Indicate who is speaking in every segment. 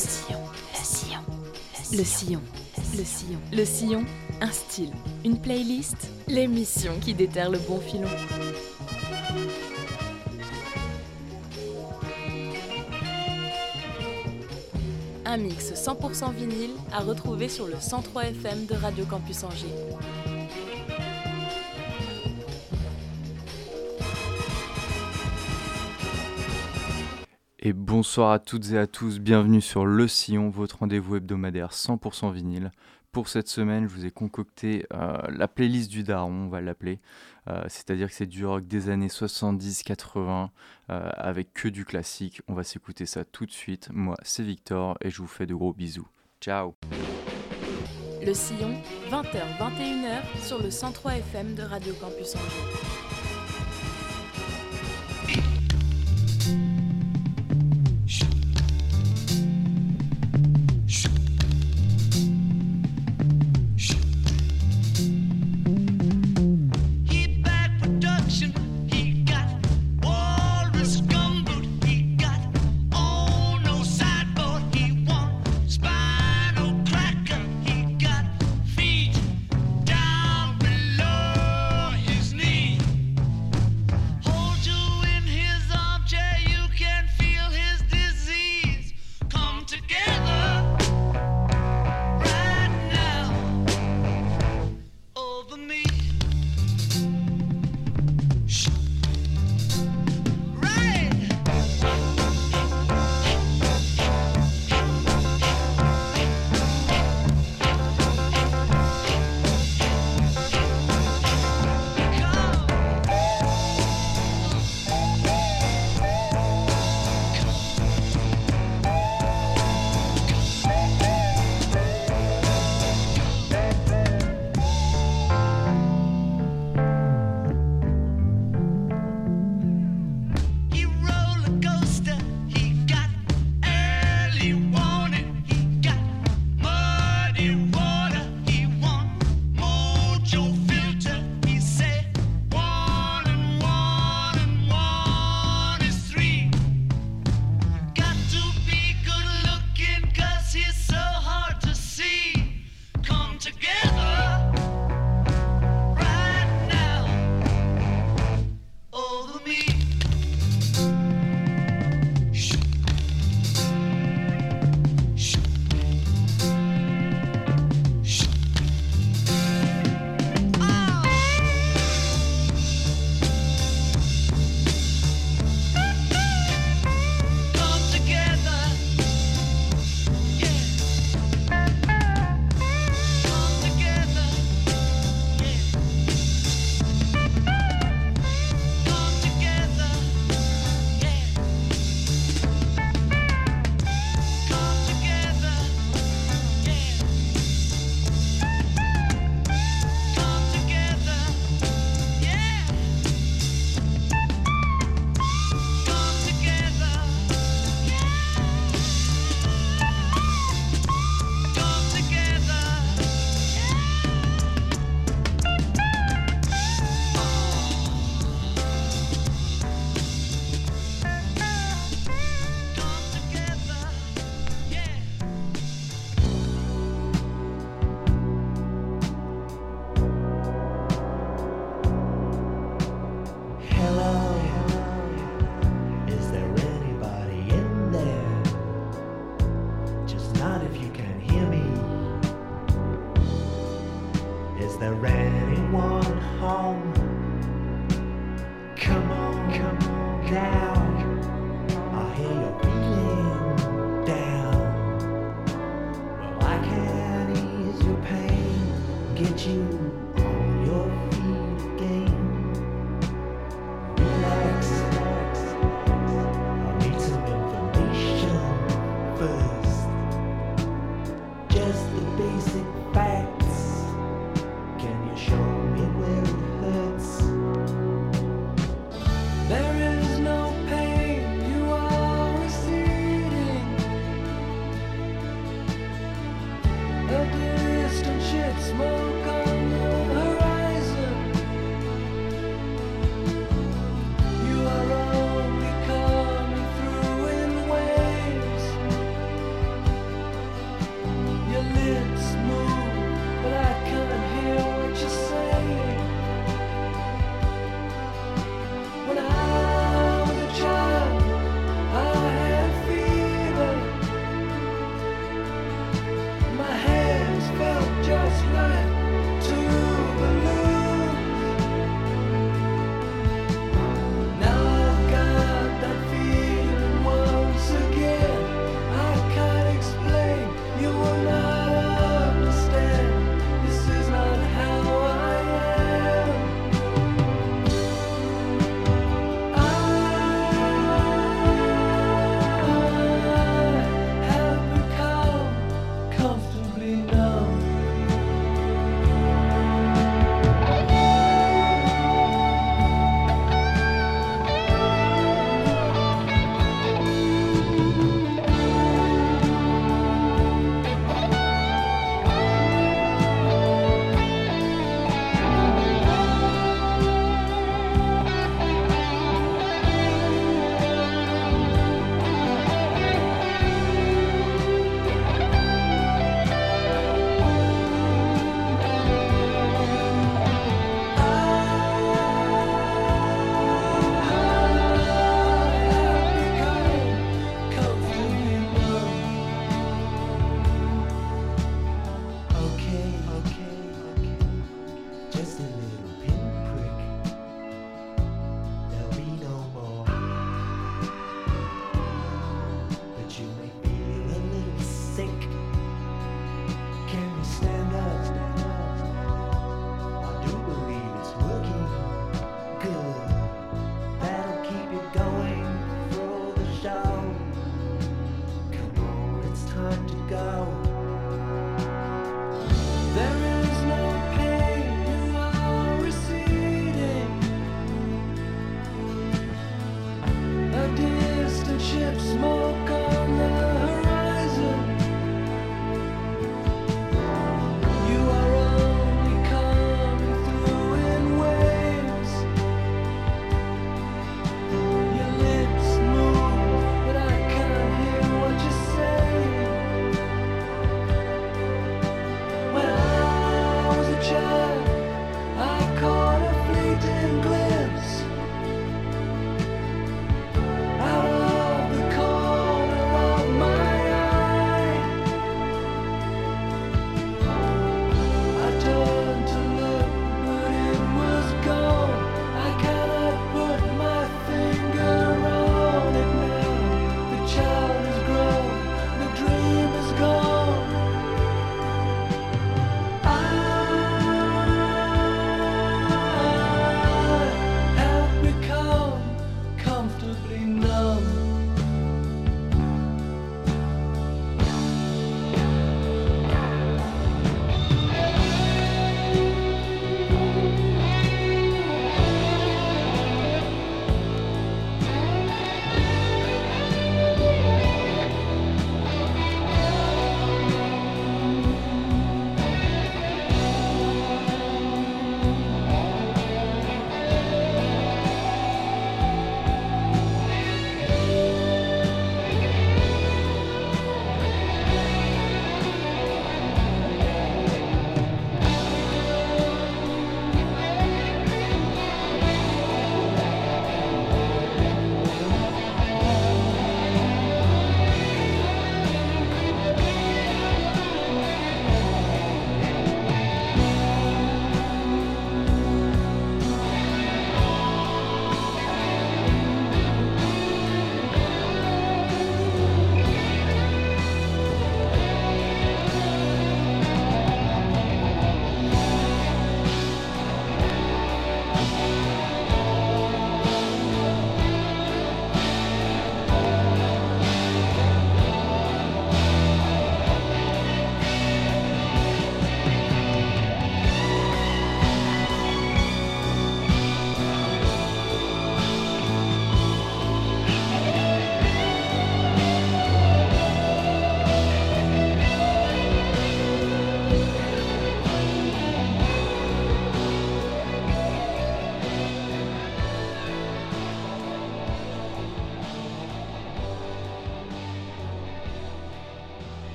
Speaker 1: Le sillon, un style, une playlist, l'émission qui déterre le bon filon. Un mix 100% vinyle à retrouver sur le 103 FM de Radio Campus Angers.
Speaker 2: Et bonsoir à toutes et à tous, bienvenue sur Le Sillon, votre rendez-vous hebdomadaire 100% vinyle. Pour cette semaine, je vous ai concocté la playlist du daron, on va l'appeler. C'est-à-dire que c'est du rock des années 70-80 avec que du classique. On va s'écouter ça tout de suite. Moi, c'est Victor et je vous fais de gros bisous. Ciao.
Speaker 1: Le Sillon, 20h-21h sur le 103 FM de Radio Campus Angers.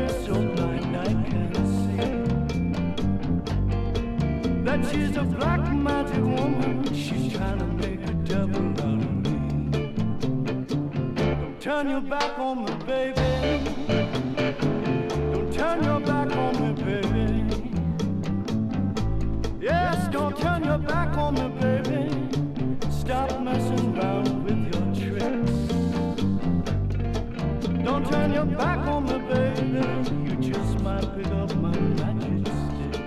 Speaker 3: so blind I can't see that she's a black magic woman. She's trying to make a devil out of me. Don't turn your back on me, baby. Don't turn your back on me, baby. Yes, don't turn your back on me, baby. Stop messing around with your tricks. Don't turn your back on me, baby. You just might pick up my magic sticks.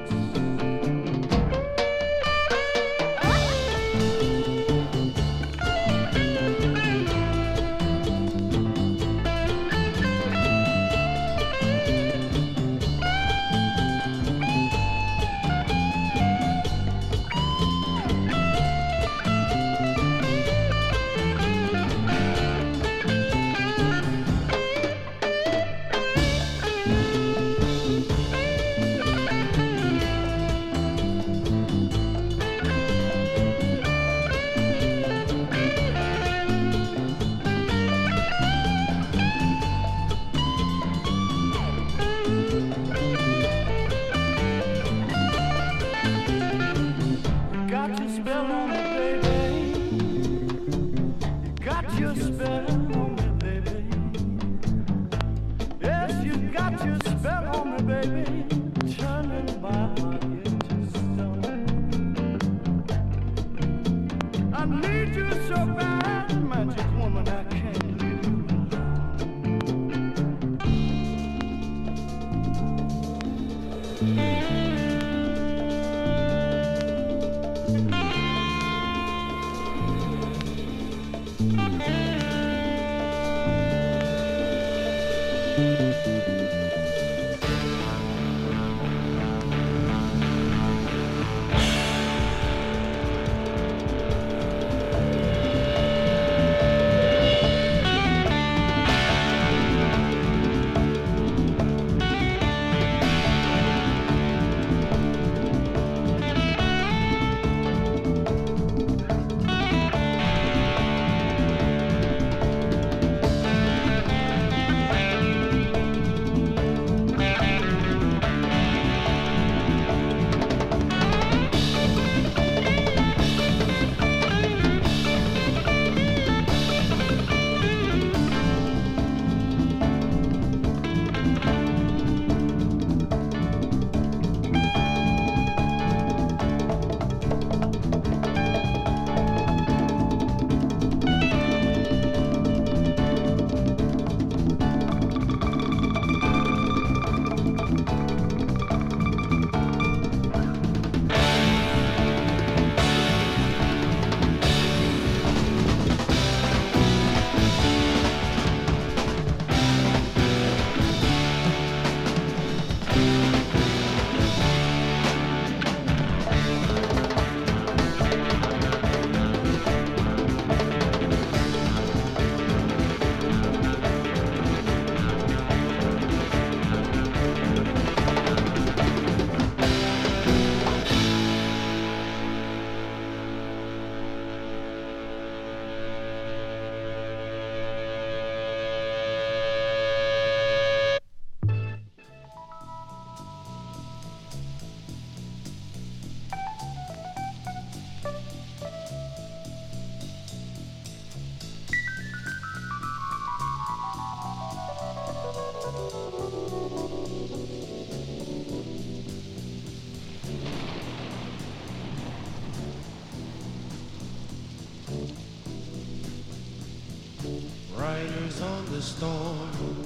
Speaker 4: Riders on the storm,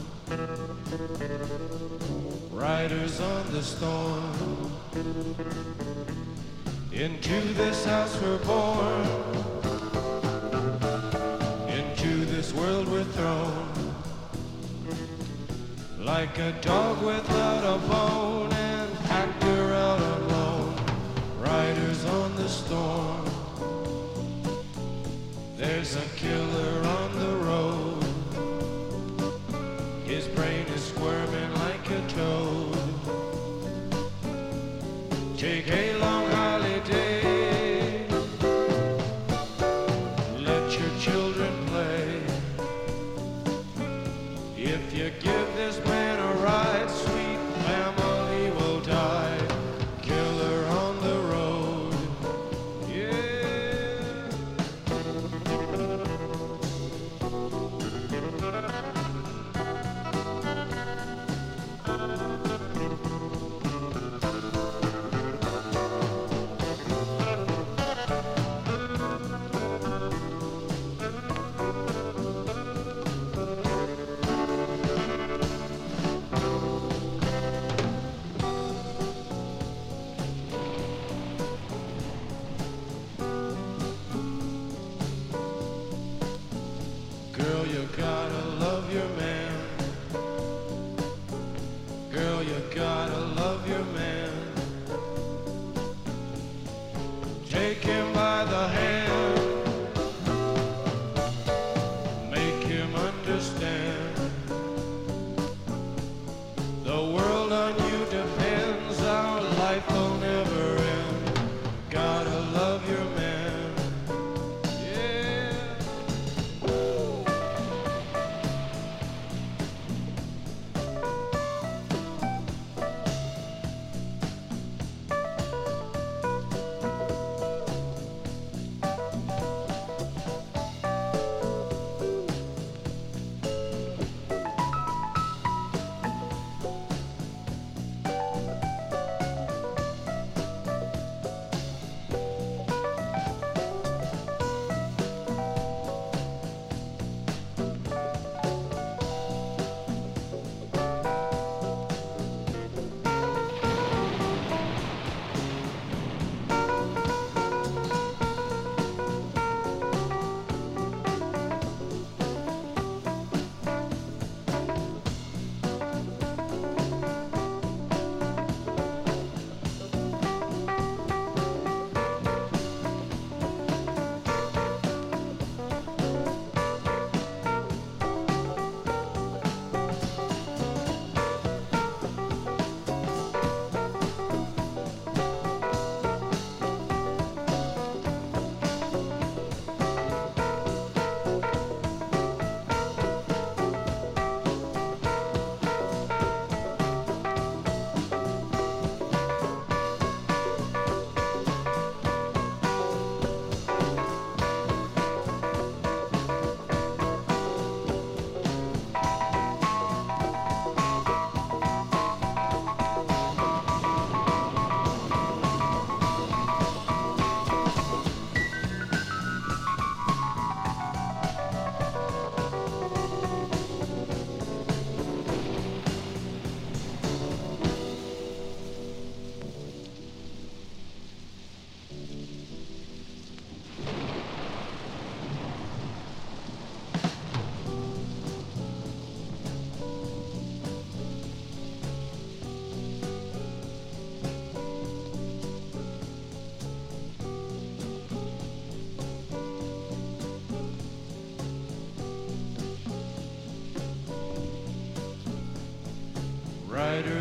Speaker 4: riders on the storm. Into this house we're born, into this world we're thrown. Like a dog without a bone, an actor out alone. Riders on the storm. There's a killer on the road. His brain is squirming like a toad. Take a long holiday. Let your children play. If you give this man a ride,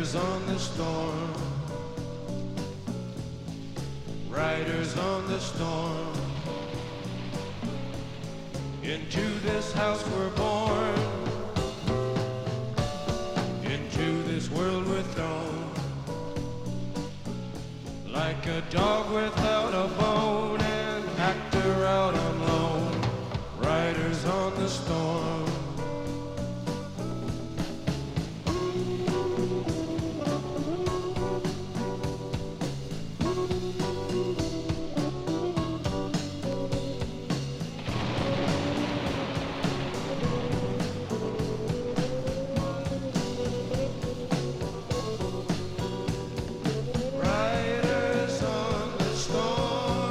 Speaker 4: Riders on the storm. Riders on the storm. Into this house we're born. Into this world we're thrown. Like a dog without a bone, an actor out on loan. Riders on the storm. Riders on the storm.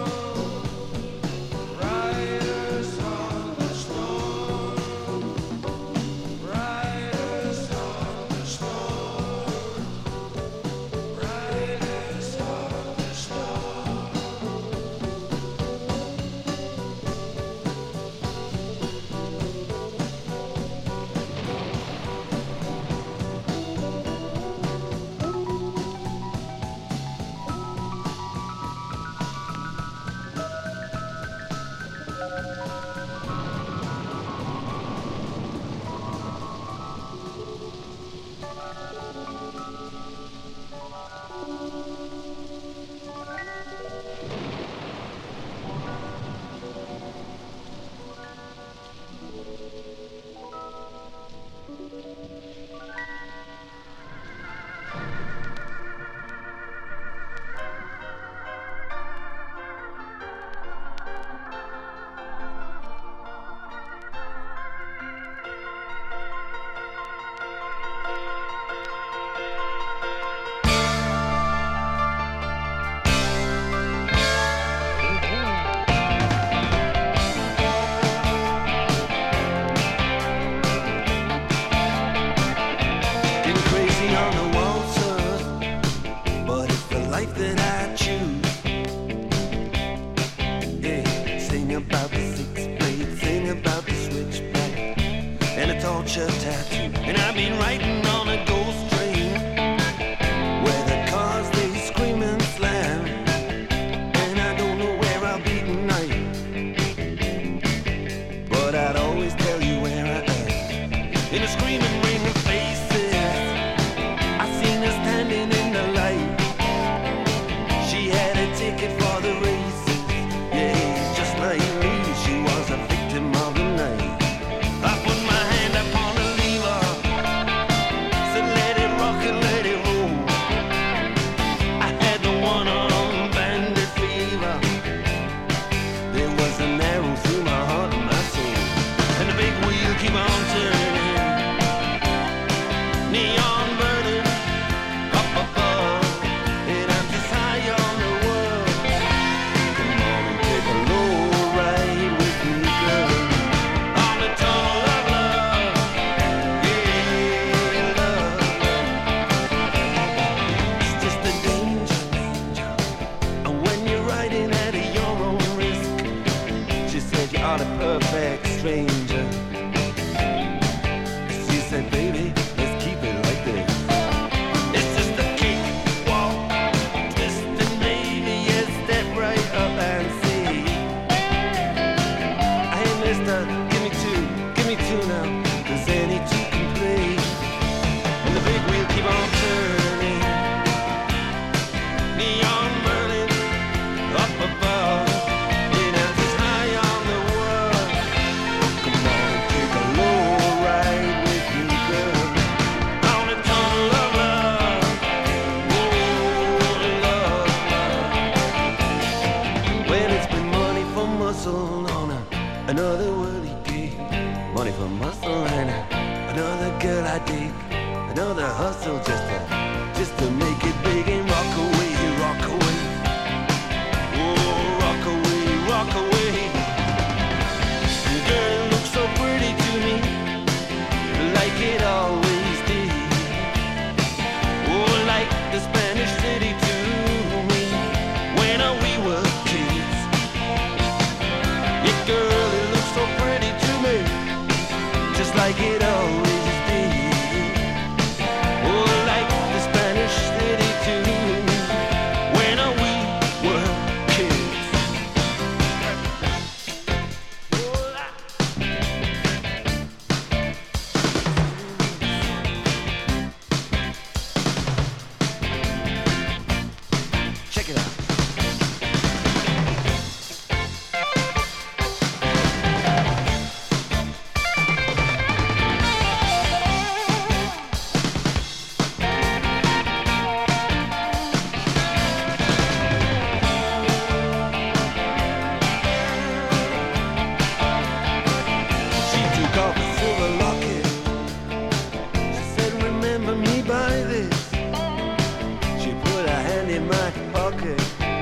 Speaker 3: in my pocket.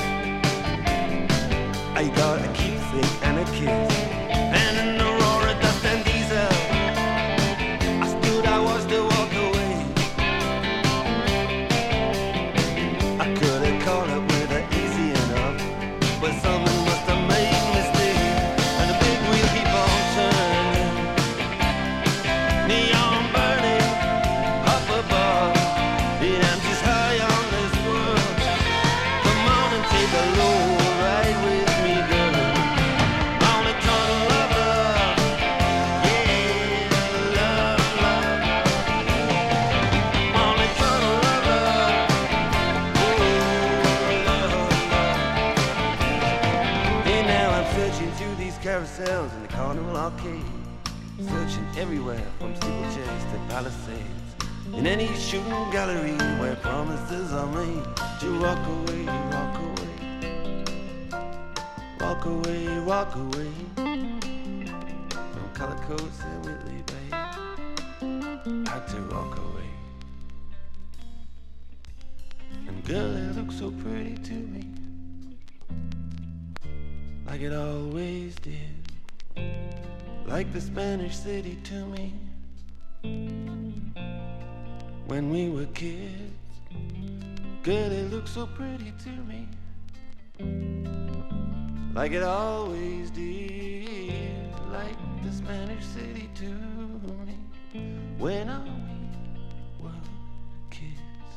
Speaker 3: I got a keepsake and a kiss. And in the roar of dust and diesel, I stood, I was to walk away. I could have caught up with her easy enough, but something must have made me stay. And the big wheel keep on turning, neon burning up above. And I'm just high on this world. Come on and take a load ride with me, girl. On a tunnel of love, yeah, love, love. On a tunnel of love, oh, love, love. And now I'm searching through these carousels in the Carnival Arcade, searching everywhere from steeplechase to Palisades. In any shooting gallery where promises are made to walk away, walk away, walk away, walk away from color coats and Whitley Bay. Had to walk away. And girl, it looks so pretty to me, like it always did, like the Spanish city to me when we were kids. Girl, it looks so pretty to me, like it always did, like the Spanish city to me when we were kids.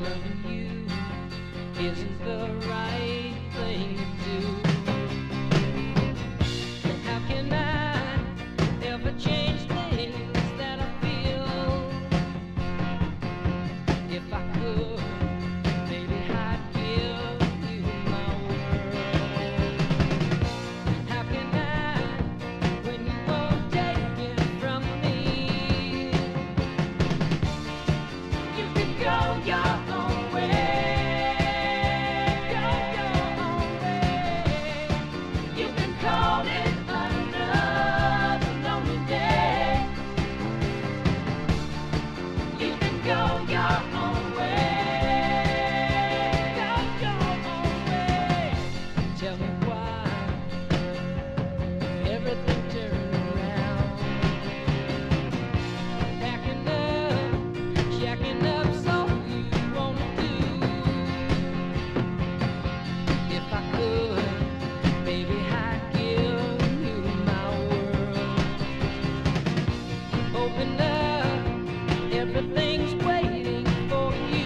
Speaker 5: loving you isn't the right thing to do. And how can I ever change things that I feel? If I could, maybe I'd give you my world. How can I, when you won't take it from me? You can go your own way, go your own way. You can call it another lonely day. You can go your own way, go your own way. Tell me why everything turned around. Packing up, shacking up's all you wanna do. If I could, baby, I'd give you my world. Open up, everything's waiting for you.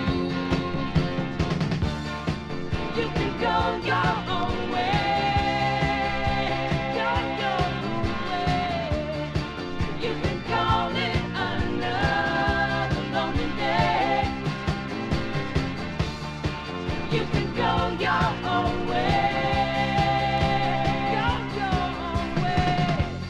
Speaker 5: You can go your own way, go your own way. You can call it another lonely day. You can go your own way, go your own way.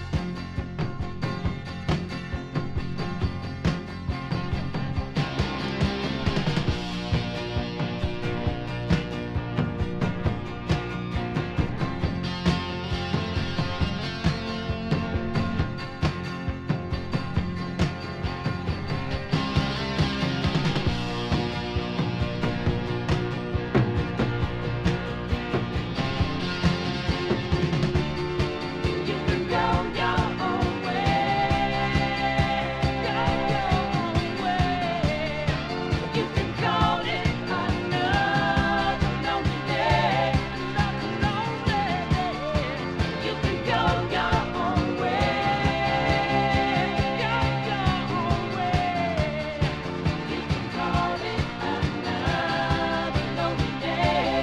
Speaker 5: You can go your own way, go your own way. You can call it another lonely day, another lonely day. You can go your own way, go your own way. You can call it another lonely day.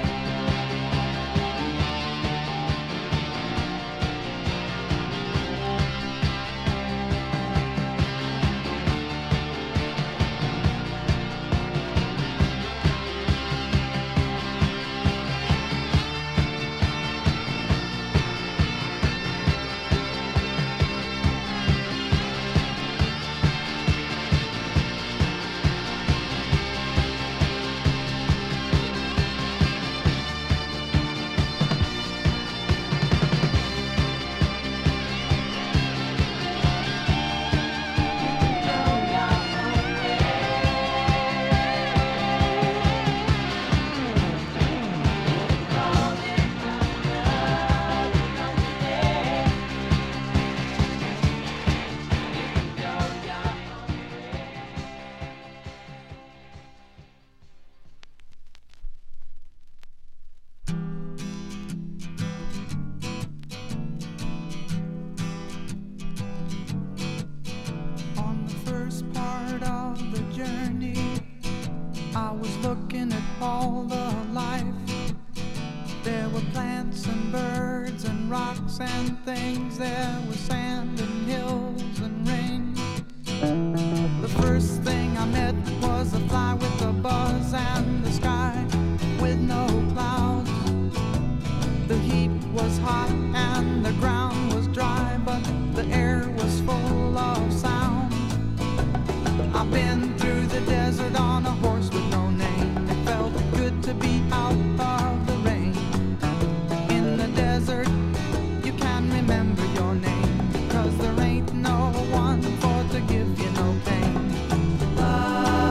Speaker 6: On the first part of the journey, I was looking at all the life. There were plants and birds and rocks and things. There was sand and hills and rain. The first thing I met was a fly with a buzz and the sky with no clouds. The heat was hot and the ground was dry, but the air was full of sound. I've been through the desert on a horse with no name. It felt good to be out of the rain. In the desert, you can remember your name, 'cause there ain't no one for to give you no pain.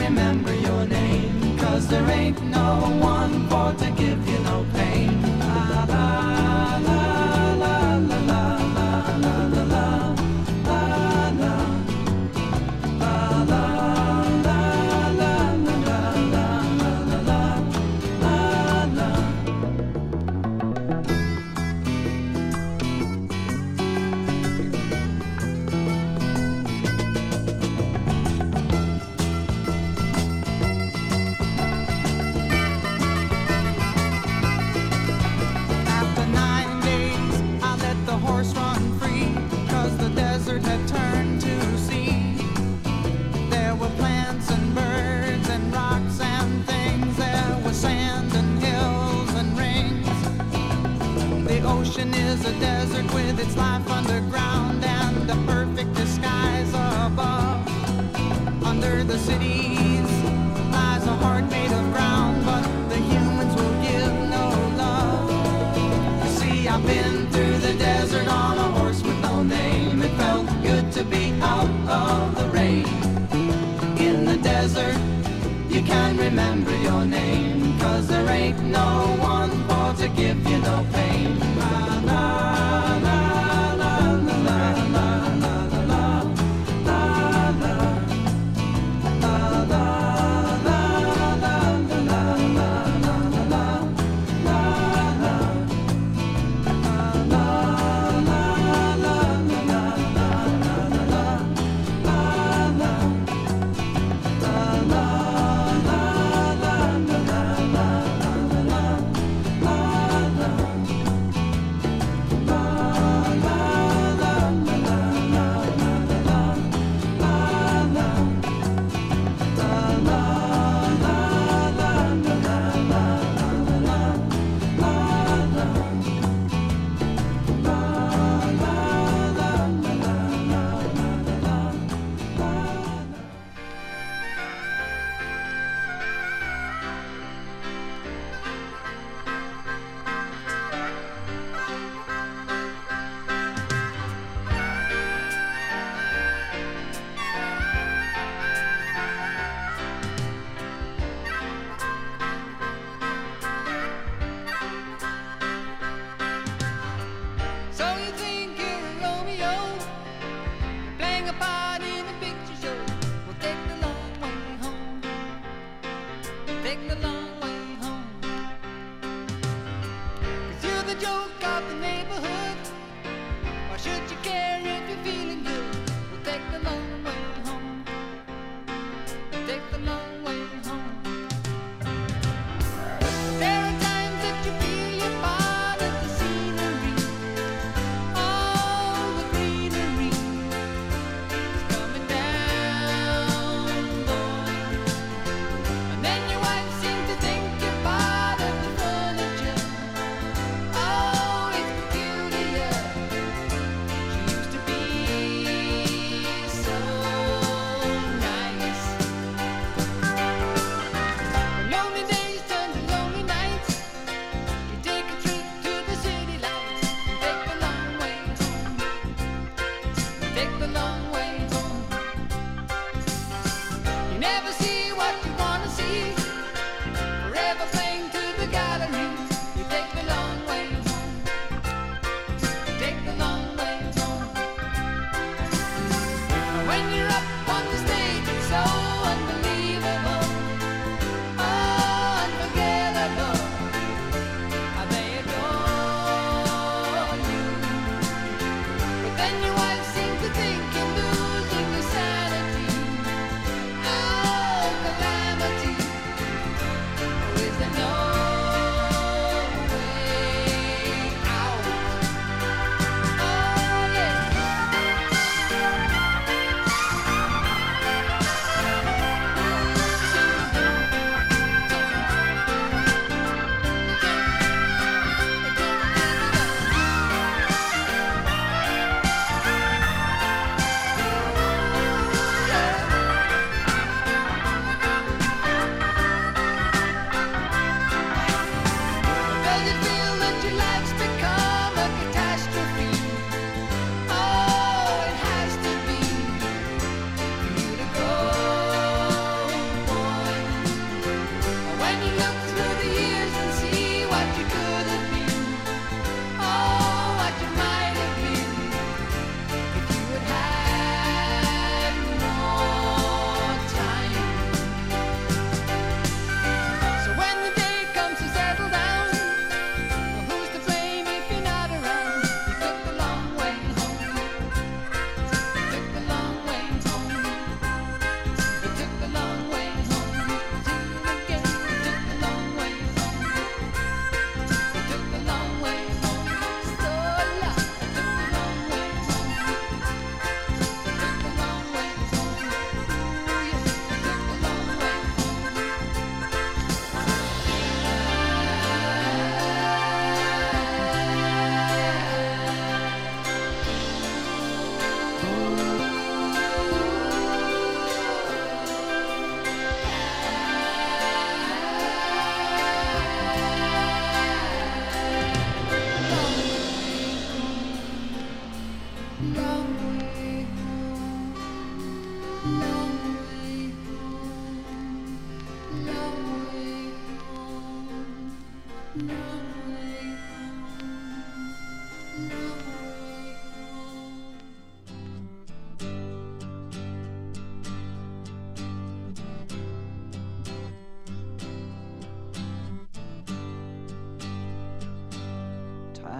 Speaker 6: remember your name, 'cause there ain't no one for to give you no pain. La la la la la la la la la la la la la la la la la la. After 9 days, I let the horse run free, 'cause the desert had turned to sea. There were plants and birds and rocks and things. There was sand and hills and rings. The ocean is a desert with its life underground and a perfect disguise above. Under the cities lies a heart made of ground, but the humans will give no love. You see, I've been through the desert on a horse with no name. It felt good to be out of the rain. In the desert, you can remember your name, 'cause there ain't no one for to give you no pain. La la la la la la la la la la la. La la la la la la la la la la la. La la la la la la la la. So you think you're a Romeo, playing a part in a picture show? Well, take the long way home. Take the long way home. 'Cause you're the joke of the neighborhood. Why should you care if you're feeling good? Well, take the long way home. Take the long way home. There are times that you feel you're part of the scenery. All the greenery is coming down, boy. And then your wife seems to think you're part of the furniture. Oh, it's peculiar. She used to be so nice. When lonely days turn to lonely nights, you take a trip to the city lights and take the long way home. Take the long way home. You never see what you wanna see. Forever playing to the gallery. You take the long way home. Take the long way home. And when you're up on the stage, it's so unbelievable, unforgettable. How they adore you. But then your wife seems to think you're losing your sanity. Oh,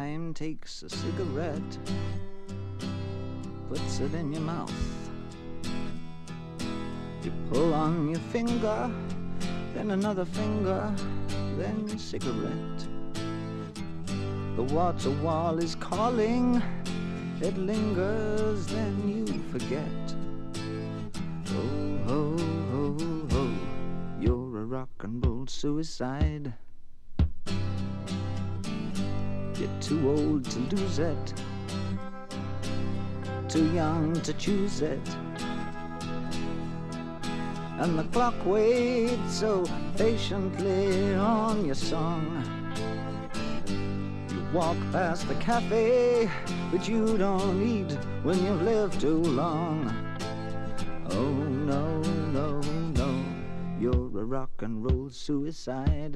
Speaker 7: time takes a cigarette, puts it in your mouth. You pull on your finger, then another finger, then cigarette. The water wall is calling, it lingers, then you forget. Oh, ho, ho, ho, you're a rock and roll suicide. You're too old to lose it, too young to choose it. And the clock waits so patiently on your song. You walk past the cafe, but you don't eat when you've lived too long. Oh no, no, no, you're a rock and roll suicide.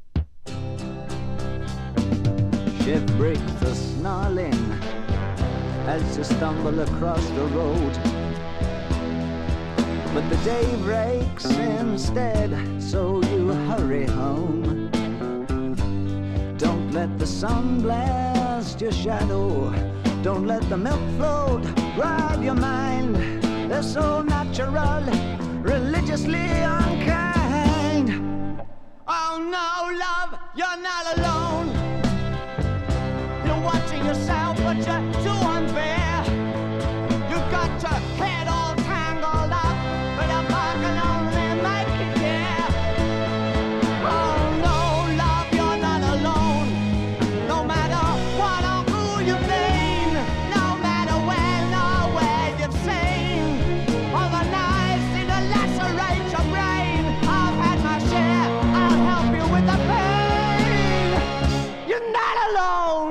Speaker 7: Shift breaks a snarling as you stumble across the road. But the day breaks instead, so you hurry home. Don't let the sun blast your shadow. Don't let the milk float rob your mind. They're so natural, religiously unkind. Oh no, love, you're not alone. You're watching yourself, but you're too unfair. You've got your head all tangled up, but a bar can only make you care. Oh no, love, you're not alone. No matter what or who you've been, no matter when or where you've seen, all the knives seem to lacerate your brain. I've had my share, I'll help you with the pain. You're not alone.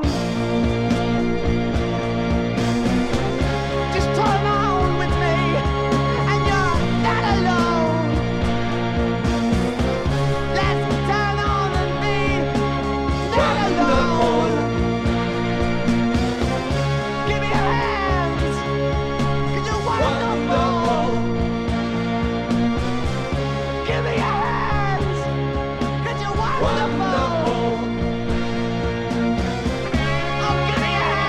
Speaker 7: Just turn on with me, and you're not alone. Let's turn on and be not alone. Give me your hands, 'cause you're wonderful. Give me your hands, 'cause you're wonderful. Oh, give me your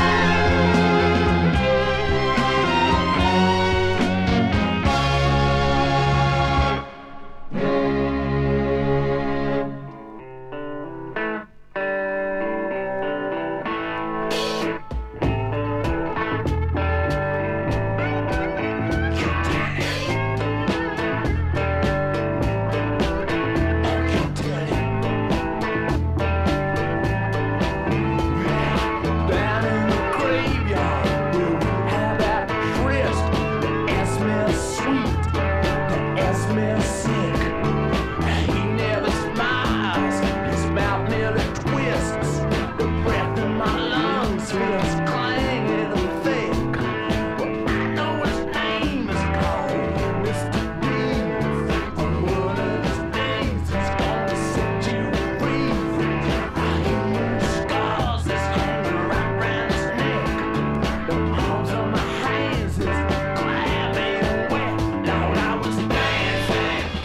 Speaker 8: Down in the graveyard where we have that tryst. Esme sweet, the Esme sick. He never smiles, his mouth nearly twists. The breath in my lungs feels clanging and thick. Well, I know his name is called Mr. Reeves. On one of his days he's gonna set you free. I hear scars that's hanging right round his neck. The palms of my hands is clammy and wet. Lord, I was dancing.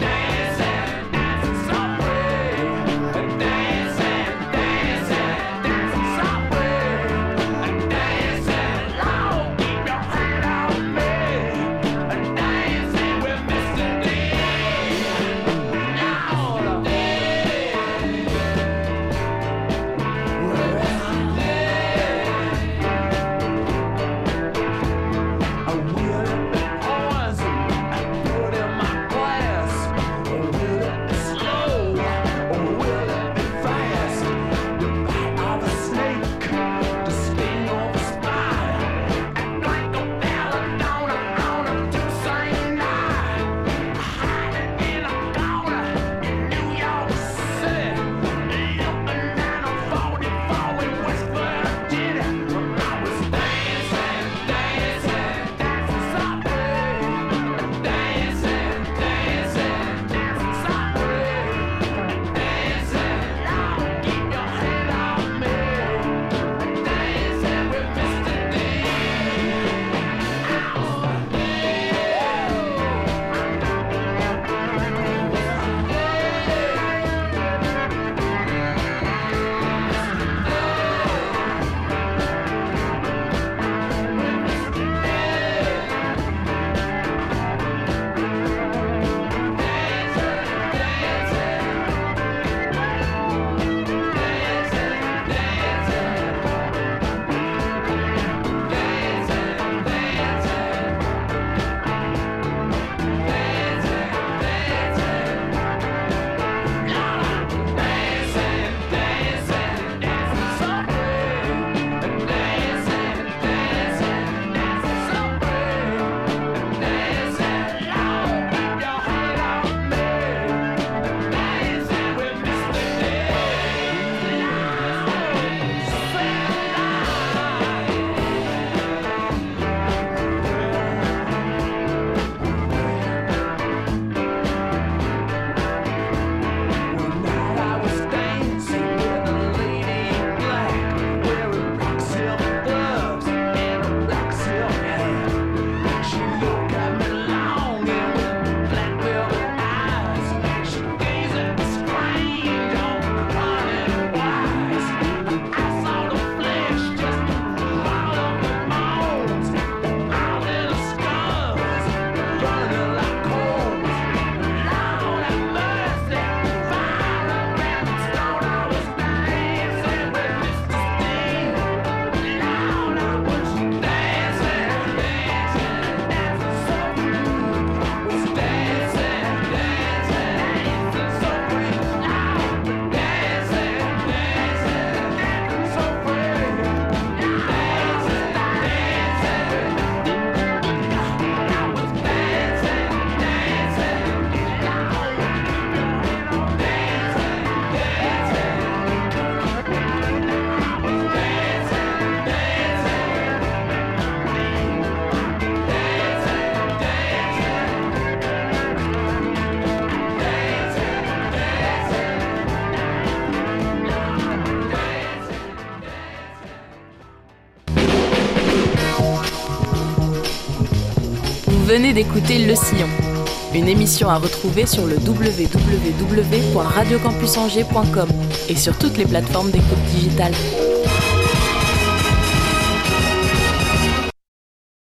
Speaker 1: venez d'écouter Le Sillon, une émission à retrouver sur le www.radiocampusangers.com et sur toutes les plateformes d'écoute digitale.